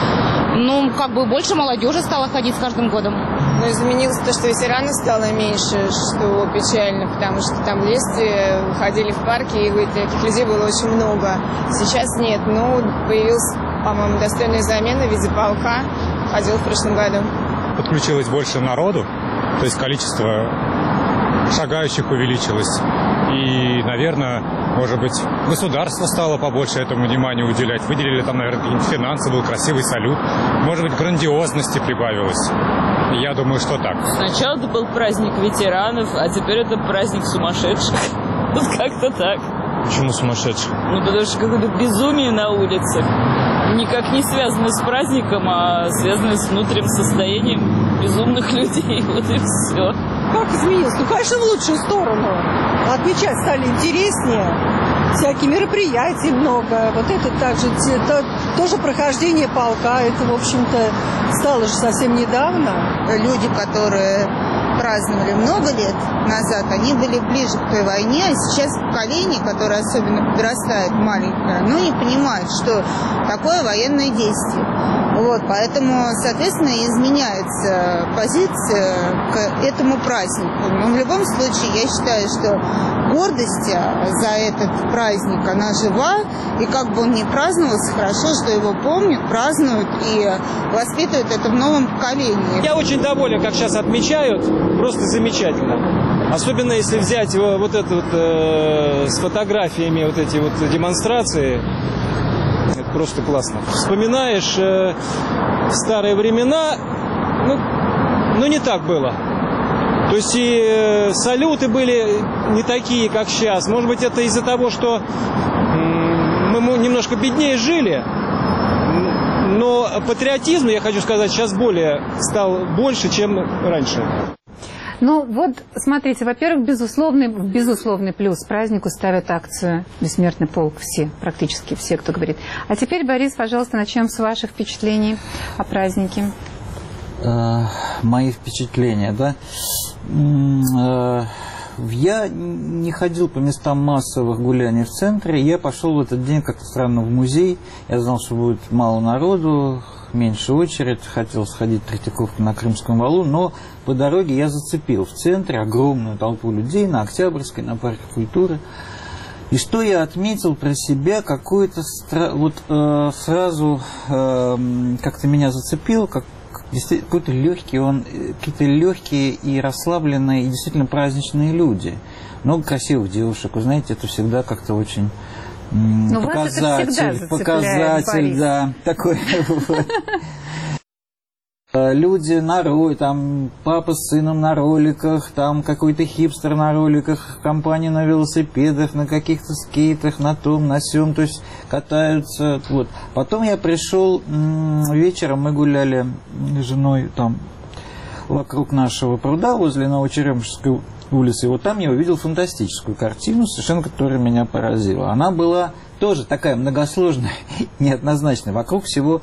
Больше молодежи стало ходить с каждым годом. Изменилось то, что ветеранов стало меньше, что печально, потому что там в детстве ходили в парке, и таких людей было очень много. Сейчас нет, появилась, по-моему, достойная замена в виде полка, ходил в прошлом году. Подключилось больше народу, то есть количество шагающих увеличилось. И, наверное, может быть, государство стало побольше этому внимания уделять. Выделили там, наверное, какие-нибудь финансы, был красивый салют. Может быть, грандиозности прибавилось. Я думаю, что так. Сначала это был праздник ветеранов, а теперь это праздник сумасшедших. Вот как-то так. Почему сумасшедших? Потому что какое-то безумие на улицах. Никак не связано с праздником, а связано с внутренним состоянием безумных людей. Вот и все. Как изменилось? Конечно, в лучшую сторону. Отмечать стали интереснее. Всякие мероприятия много. Вот это также тоже прохождение полка. Это, в общем-то, стало же совсем недавно. Люди, которые праздновали много лет назад, они были ближе к той войне, а сейчас поколение, которое особенно подрастает маленькое, не понимает, что такое военное действие. Вот, поэтому, соответственно, изменяется позиция к этому празднику. Но в любом случае, я считаю, что гордость за этот праздник, она жива, и как бы он ни праздновался, хорошо, что его помнят, празднуют и воспитывают это в новом поколении. Я очень доволен, как сейчас отмечают, просто замечательно. Особенно если взять вот это вот с фотографиями, вот эти вот демонстрации. Это просто классно. Вспоминаешь старые времена, не так было. То есть и салюты были не такие, как сейчас. Может быть, это из-за того, что мы немножко беднее жили. Но патриотизм, я хочу сказать, сейчас стал больше, чем раньше. Смотрите, во-первых, безусловный плюс празднику ставят акцию «Бессмертный полк» практически все, кто говорит. А теперь, Борис, пожалуйста, начнем с ваших впечатлений о празднике. Мои впечатления, да? Я не ходил по местам массовых гуляний в центре. Я пошел в этот день как-то странно в музей. Я знал, что будет мало народу, меньше очередь. Хотел сходить в Третьяковку на Крымском валу, но по дороге я зацепил в центре огромную толпу людей на Октябрьской, на Парке культуры. И что я отметил про себя, какой-то сразу как-то меня зацепил, какой-то легкий, какие-то легкие и расслабленные, и действительно праздничные люди. Много красивых девушек, вы знаете, это всегда как-то очень показатель, Борис. да, такой. Люди на роликах, там папа с сыном на роликах, там какой-то хипстер на роликах, компания на велосипедах, на каких-то скейтах, на том, на сём, то есть катаются. Вот. Потом я пришел вечером, мы гуляли с женой там вокруг нашего пруда возле Новочеремушской улицы. И вот там я увидел фантастическую картину, совершенно которая меня поразила. Она была тоже такая многосложная, неоднозначная. Вокруг всего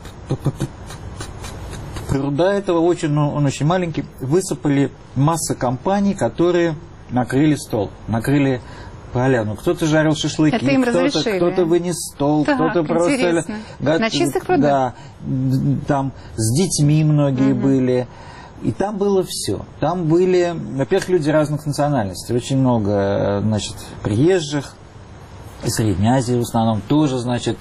пруда этого, он очень маленький, высыпали масса компаний, которые накрыли стол, накрыли поляну. Кто-то жарил шашлыки, кто-то вынес стол, так, кто-то просто... На чистых прудах? Да, там с детьми многие были. И там было все. Там были, во-первых, люди разных национальностей. Очень много, значит, приезжих, из Средней Азии в основном, тоже, значит,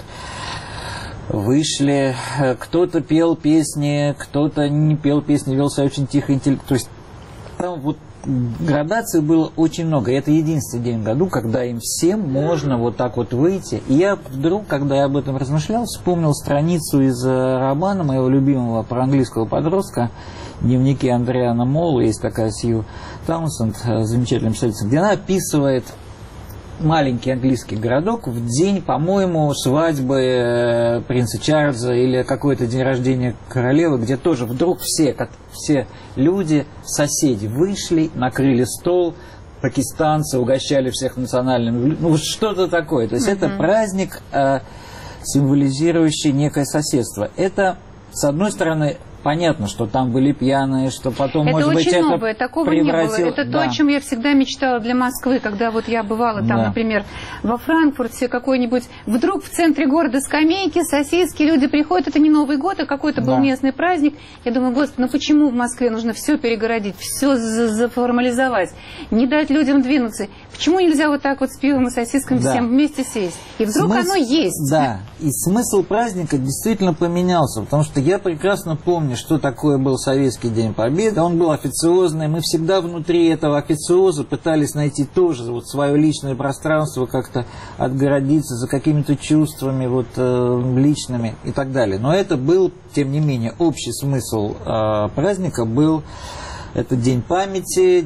вышли, кто-то пел песни, кто-то не пел песни, вел себя очень тихо, то есть там вот градаций было очень много. И это единственный день в году, когда им всем можно вот так вот выйти. И я вдруг, когда я об этом размышлял, вспомнил страницу из романа моего любимого про английского подростка «Дневники Андриана Молла». Есть такая Сью Таунсенд, замечательная писательница, где она описывает маленький английский городок в день, по-моему, свадьбы принца Чарльза или какой-то день рождения королевы, где тоже вдруг все люди, соседи вышли, накрыли стол, пакистанцы угощали всех национальными, ну что-то такое. То есть это праздник, символизирующий некое соседство. Это, с одной стороны, понятно, что там были пьяные, что потом, это может быть, это новое, такого не было. Это то, о чем я всегда мечтала для Москвы, когда вот я бывала там, например, во Франкфурте какой-нибудь, вдруг в центре города скамейки, сосиски, люди приходят, это не Новый год, а какой-то был местный праздник. Я думаю, господи, ну почему в Москве нужно все перегородить, все заформализовать, не дать людям двинуться? Почему нельзя вот так вот с пивом и сосисками всем вместе сесть? И вдруг оно есть. Да, и смысл праздника действительно поменялся, потому что я прекрасно помню, что такое был Советский День Победы. Он был официозный. Мы всегда внутри этого официоза пытались найти тоже вот свое личное пространство, как-то отгородиться за какими-то чувствами вот, личными и так далее. Но это был, тем не менее, общий смысл праздника был... Это день памяти,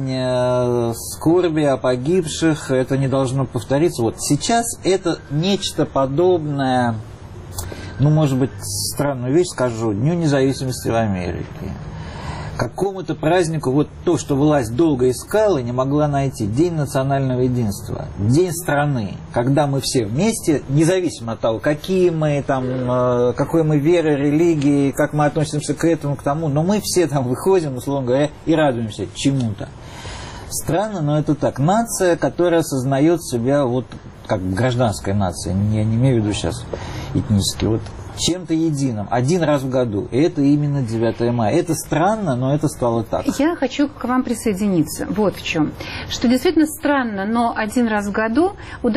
день скорби о погибших. Это не должно повториться. Вот сейчас это нечто подобное... Ну, может быть, странную вещь скажу, Дню независимости в Америке. Какому-то празднику, вот то, что власть долго искала и не могла найти. День национального единства, День страны, когда мы все вместе, независимо от того, какие мы там, какой мы веры, религии, как мы относимся к этому, к тому, но мы все там выходим, условно говоря, и радуемся чему-то. Странно, но это так. Нация, которая осознает себя вот как гражданская нация, я не имею в виду сейчас этнически, вот чем-то единым, один раз в году. И это именно 9 мая. Это странно, но это стало так. Я хочу к вам присоединиться. Вот в чем. Что действительно странно, но один раз в году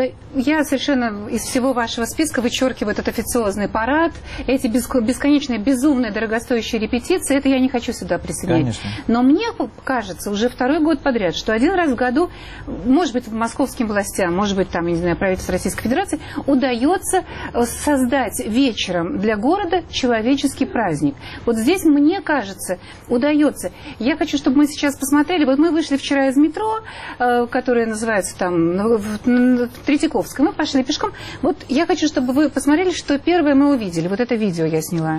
я совершенно из всего вашего списка вычеркиваю этот официозный парад, эти бесконечные, безумные, дорогостоящие репетиции. Это я не хочу сюда присоединить. Конечно. Но мне кажется, уже второй год подряд, что один раз в году, может быть, московским властям, может быть, там, я не знаю, правительству Российской Федерации, удается создать вечером для города человеческий праздник. Вот здесь, мне кажется, удается. Я хочу, чтобы мы сейчас посмотрели. Вот мы вышли вчера из метро, которое называется там в Третьяковском, мы пошли пешком. Вот я хочу, чтобы вы посмотрели, что первое мы увидели. Вот это видео я сняла.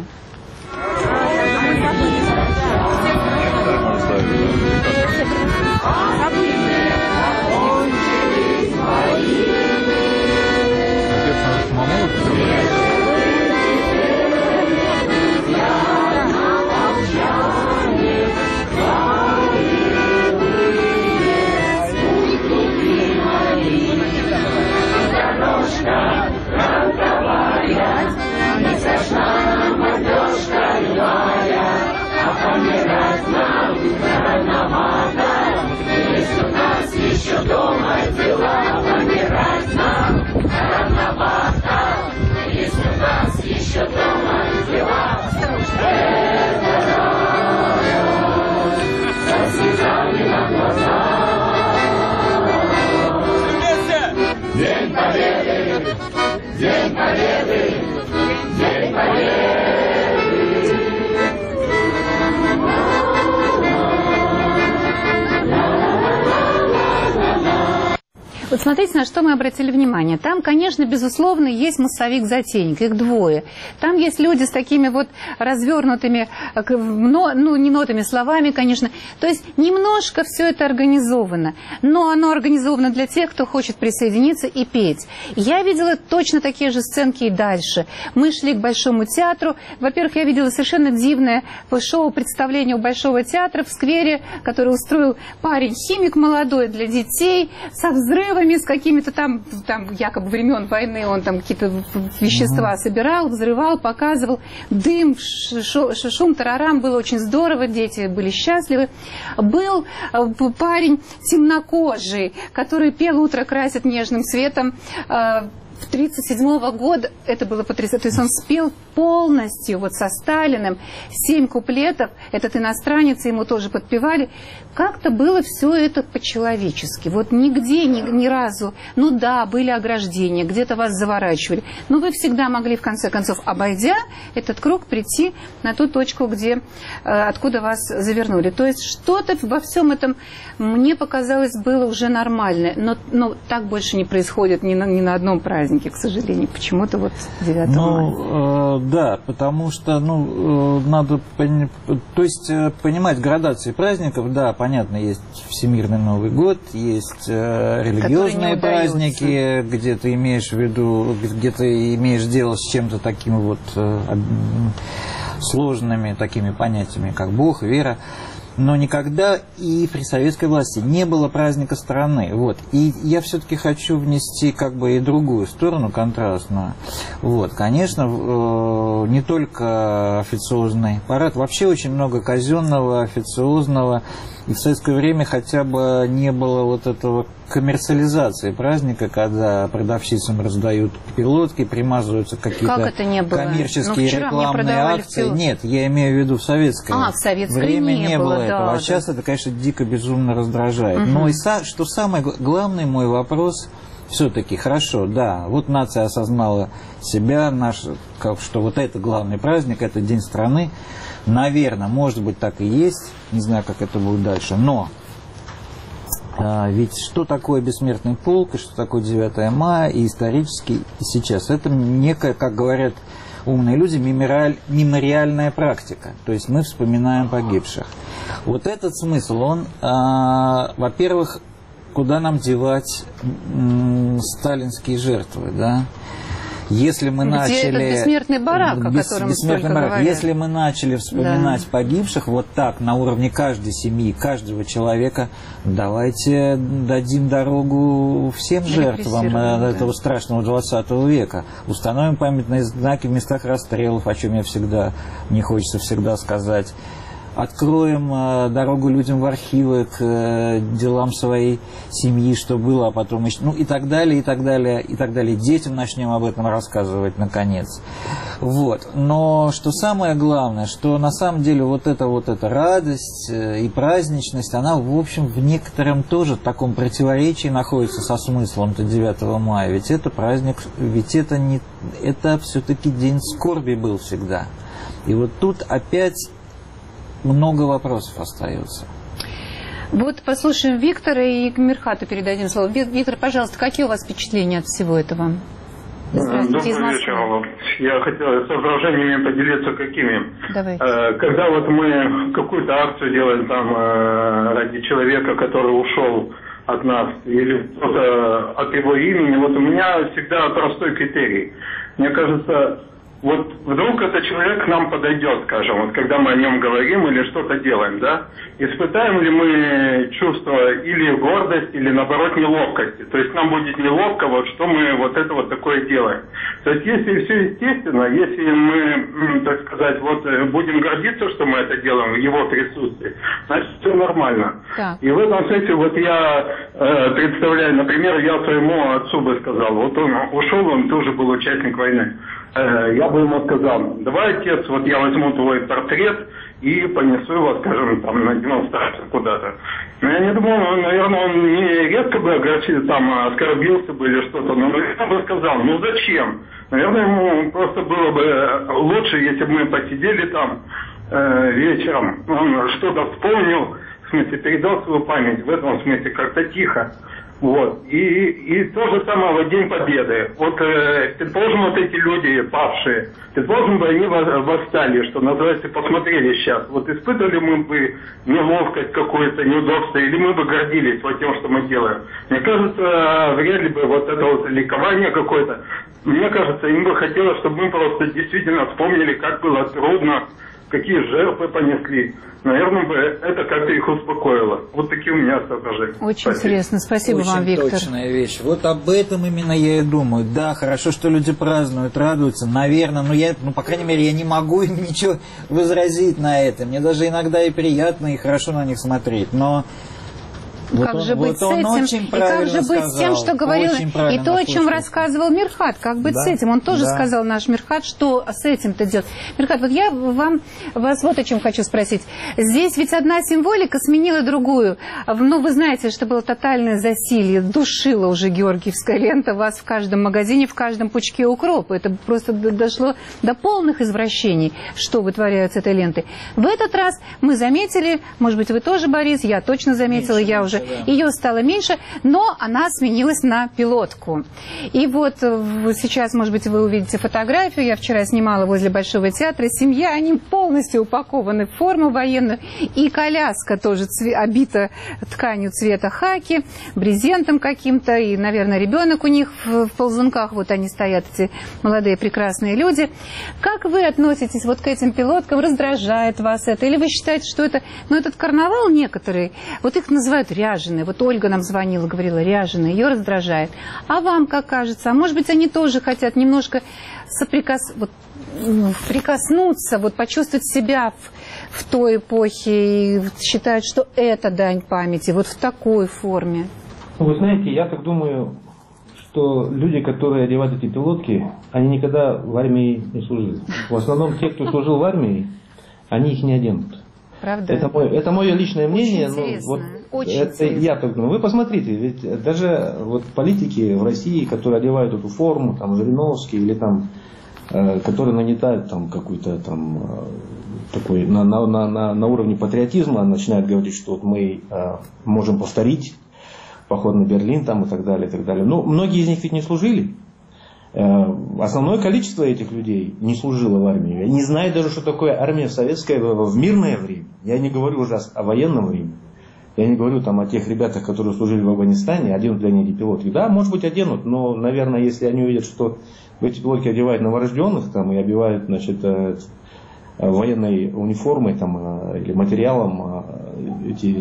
День Победы! День Победы! День Победы! Смотрите, на что мы обратили внимание. Там, конечно, безусловно, есть массовик-затейник, их двое. Там есть люди с такими вот развернутыми, ну, не нотами, словами, конечно. То есть немножко все это организовано. Но оно организовано для тех, кто хочет присоединиться и петь. Я видела точно такие же сценки и дальше. Мы шли к Большому театру. Во-первых, я видела совершенно дивное шоу-представление у Большого театра в сквере, который устроил парень-химик молодой для детей, со взрывами, с какими-то там якобы времен войны, он там какие-то вещества собирал, взрывал, показывал. Дым, шум, тарарам, было очень здорово, дети были счастливы. Был парень темнокожий, который пел «Утро красит нежным светом». 1937 года это было потрясающе. То есть он спел полностью вот со Сталиным 7 куплетов. Этот иностранец, ему тоже подпевали. Как-то было все это по-человечески. Вот нигде, ни разу. Ну да, были ограждения, где-то вас заворачивали. Но вы всегда могли, в конце концов, обойдя этот круг, прийти на ту точку, откуда вас завернули. То есть что-то во всем этом, мне показалось, было уже нормальное. Но так больше не происходит ни на одном празднике, к сожалению. Почему-то вот 9 мая. Да, потому что, надо понимать градации праздников. Да, понятно, есть Всемирный Новый год, есть религиозные праздники, где ты имеешь в виду, где ты имеешь дело с чем-то таким вот сложными такими понятиями, как Бог, вера. Но никогда и при советской власти не было праздника страны. Вот. И я все-таки хочу внести как бы и другую сторону, контрастную. Вот. Конечно, не только официозный парад, вообще очень много казенного, официозного. И в советское время хотя бы не было вот этого коммерциализации праздника, когда продавщицам раздают пилотки, примазываются какие-то коммерческие рекламные акции. Нет, я имею в виду в советское время не было этого. А сейчас это, конечно, дико безумно раздражает. Но и что самый главный мой вопрос, все-таки хорошо, да, вот нация осознала себя, что вот это главный праздник, это День страны. Наверное, может быть, так и есть. Не знаю, как это будет дальше. Но ведь что такое бессмертный полк, и что такое 9 мая, и исторически, и сейчас. Это некая, как говорят умные люди, мемориальная практика. То есть мы вспоминаем погибших. Вот этот смысл, он, во-первых, куда нам девать сталинские жертвы, да? Если мы начали... бессмертный барак, о котором столько говорят. Если мы начали вспоминать погибших вот так, на уровне каждой семьи, каждого человека, давайте дадим дорогу всем жертвам этого страшного 20 века. Установим памятные знаки в местах расстрелов, о чем мне хочется всегда сказать. Откроем дорогу людям в архивы к делам своей семьи, что было, а потом еще, и так далее, и так далее, и так далее. Детям начнем об этом рассказывать, наконец. Вот. Но что самое главное, что на самом деле вот эта радость и праздничность, она, в общем, в некотором тоже таком противоречии находится со смыслом-то 9 мая. Ведь это праздник, это все-таки день скорби был всегда. И вот тут опять много вопросов остается. Вот послушаем Виктора и к Мирхату передадим слово. Виктор, пожалуйста, какие у вас впечатления от всего этого? Добрый вечер. Я хотел соображениями поделиться какими. Давай. Когда вот мы какую-то акцию делаем там ради человека, который ушел от нас, или кто-то от его имени, вот у меня всегда простой критерий. Мне кажется, вот вдруг этот человек к нам подойдет, скажем, вот когда мы о нем говорим или что-то делаем, да? Испытаем ли мы чувство или гордость, или наоборот неловкости? То есть нам будет неловко, вот что мы вот это вот такое делаем. То есть если все естественно, если мы, так сказать, вот будем гордиться, что мы это делаем в его присутствии, значит все нормально. Да. И в этом смысле вот я представляю, например, я своему отцу бы сказал, вот он ушел, он тоже был участник войны. Я бы ему сказал, давай, отец, вот я возьму твой портрет и понесу его, скажем, там на демонстрацию куда-то. Но я не думал, наверное, он не резко бы огорчился, там, оскорбился бы или что-то, но я бы сказал, ну зачем? Наверное, ему просто было бы лучше, если бы мы посидели там вечером, он что-то вспомнил, в смысле, передал свою память, в этом смысле как-то тихо. Вот. И то же самое в День Победы. Вот, предположим, вот эти люди павшие, предположим, бы они восстали, что называется, посмотрели сейчас. Вот испытывали мы бы неловкость какую-то, неудобство, или мы бы гордились вот тем, что мы делаем. Мне кажется, вряд ли бы вот это вот ликование какое-то. Мне кажется, им бы хотелось, чтобы мы просто действительно вспомнили, как было трудно, какие жертвы понесли. Наверное, бы это как-то их успокоило. Вот такие у меня соображения. Очень интересно. Спасибо вам, Виктор. Очень точная вещь. Вот об этом именно я и думаю. Да, хорошо, что люди празднуют, радуются. Наверное, по крайней мере, я не могу им ничего возразить на это. Мне даже иногда и приятно, и хорошо на них смотреть. Но... Как же быть с этим, и как же быть с тем, что говорил, и то, о чем рассказывал Мирхат, как быть с этим. Он тоже сказал, наш Мирхат, что с этим-то делать. Мирхат, вот я вас вот о чем хочу спросить. Здесь ведь одна символика сменила другую. Вы знаете, что было тотальное засилье, душила уже георгиевская лента вас в каждом магазине, в каждом пучке укропа. Это просто дошло до полных извращений, что вытворяют с этой лентой. В этот раз мы заметили, может быть, вы тоже, Борис, я точно заметила, я уже... Ее стало меньше, но она сменилась на пилотку. И вот сейчас, может быть, вы увидите фотографию. Я вчера снимала возле Большого театра. Семья, они полностью упакованы в форму военную. И коляска тоже обита тканью цвета хаки, брезентом каким-то. И, наверное, ребенок у них в ползунках. Вот они стоят, эти молодые прекрасные люди. Как вы относитесь вот к этим пилоткам? Раздражает вас это? Или вы считаете, что это... этот карнавал некоторые, вот их называют ряженые. Вот Ольга нам звонила, говорила, ряженые, ее раздражает. А вам как кажется? А может быть, они тоже хотят немножко прикоснуться, почувствовать себя в той эпохе и считают, что это дань памяти, вот в такой форме? Вы знаете, я так думаю, что люди, которые одевают эти пилотки, они никогда в армии не служили. В основном те, кто служил в армии, они их не оденут. Правда? Это мое личное мнение. Очень интересно. Я так думаю. Вы посмотрите, ведь даже политики в России, которые одевают эту форму, Жириновский или которые нагнетают какой-то такой на уровне патриотизма, начинают говорить, что мы можем повторить поход на Берлин и так далее, и так далее. Но многие из них ведь не служили. Основное количество этих людей не служило в армии. Я не знаю даже, что такое армия советская в мирное время. Я не говорю уже о военном времени. Я не говорю о тех ребятах, которые служили в Афганистане, оденут ли они эти пилотки. Да, может быть, оденут, но, наверное, если они увидят, что эти пилотки одевают новорожденных и обивают, военной униформой или материалом эти,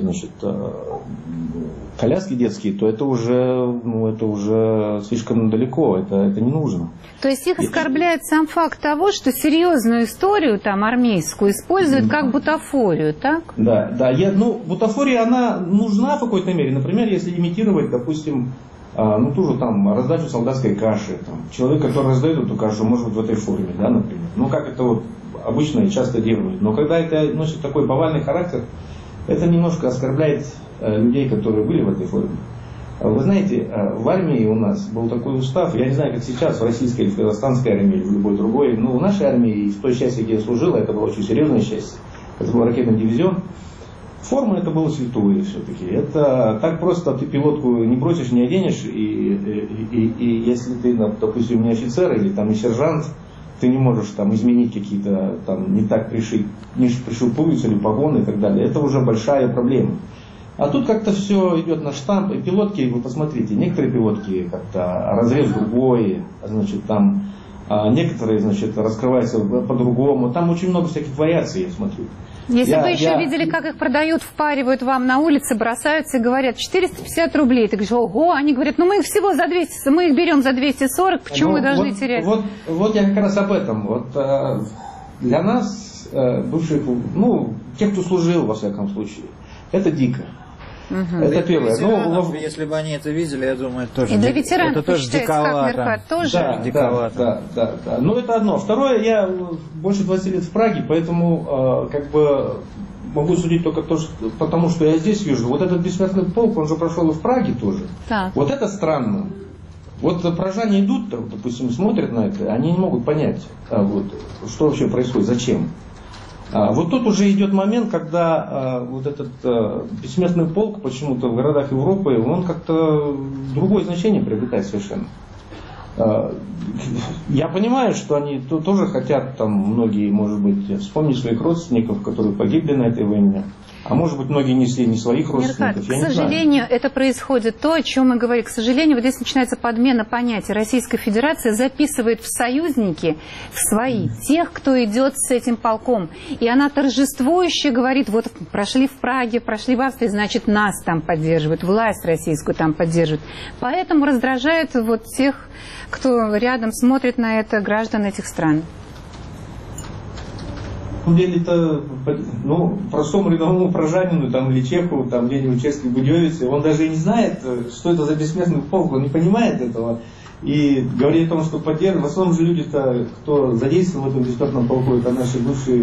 коляски детские, то это уже слишком далеко, это не нужно. То есть их оскорбляет сам факт того, что серьезную историю армейскую используют как бутафорию, так? Да. Бутафория, она нужна в какой-то мере. Например, если имитировать, допустим, ту же раздачу солдатской каши. Человек, который раздает эту кашу, может быть в этой форме, да, например. Как это обычно и часто делают. Но когда это носит такой повальный характер, это немножко оскорбляет людей, которые были в этой форме. Вы знаете, в армии у нас был такой устав, я не знаю, как сейчас, в российской или в казахстанской армии, или в любой другой, но в нашей армии, в той части, где я служил, это была очень серьезная часть, это был ракетный дивизион, форма это было святое все-таки. Это так просто ты пилотку не бросишь, не оденешь, и если ты, допустим, не офицер или не сержант, ты не можешь изменить какие-то, не так пришил пуговицу или погоны и так далее. Это уже большая проблема. А тут как-то все идет на штамп. И пилотки, вы посмотрите, некоторые пилотки как-то разрез другой, некоторые, раскрываются по-другому. Там очень много всяких вариаций, я смотрю. Если вы еще видели, как их продают, впаривают вам на улице, бросаются и говорят 450 рублей. Ты говоришь, ого, они говорят, мы их всего за 200, мы их берем за 240, почему мы должны терять? Вот я как раз об этом. Для нас, бывших, тех, кто служил, во всяком случае, это дико. Это первое. Если бы они это видели, я думаю, это тоже. И для ветеранов это тоже диковато. Как тоже диковато. Да. Это одно. Второе, я больше 20 лет в Праге, поэтому могу судить только потому, что я здесь вижу. Вот этот бессмертный полк, он же прошел и в Праге тоже. Так. Вот это странно. Пражане идут, допустим, смотрят на это, они не могут понять, что вообще происходит, зачем. Вот тут уже идет момент, когда вот этот бессмертный полк почему-то в городах Европы, он как-то другое значение приобретает совершенно. Я понимаю, что они тоже хотят, там, многие, может быть, вспомнить своих родственников, которые погибли на этой войне. А может быть, многие несли не своих родственников. К сожалению, это происходит то, о чем мы говорим. К сожалению, вот здесь начинается подмена понятий. Российская Федерация записывает в союзники, в свои, тех, кто идет с этим полком. И она торжествующе говорит, вот прошли в Праге, прошли в Австрии, значит, нас там поддерживают, власть российскую там поддерживают. Поэтому раздражает вот тех, кто рядом смотрит на это, граждан этих стран. На самом деле это, простому рядовому прожанину там, или чеху, там где-нибудь в Чешской Будёвице, он даже и не знает, что это за бессмертный полк, он не понимает этого. И говорит о том, что поддерживает, в основном же люди-то, кто задействован в этом бессмертном полку, это наши бывшие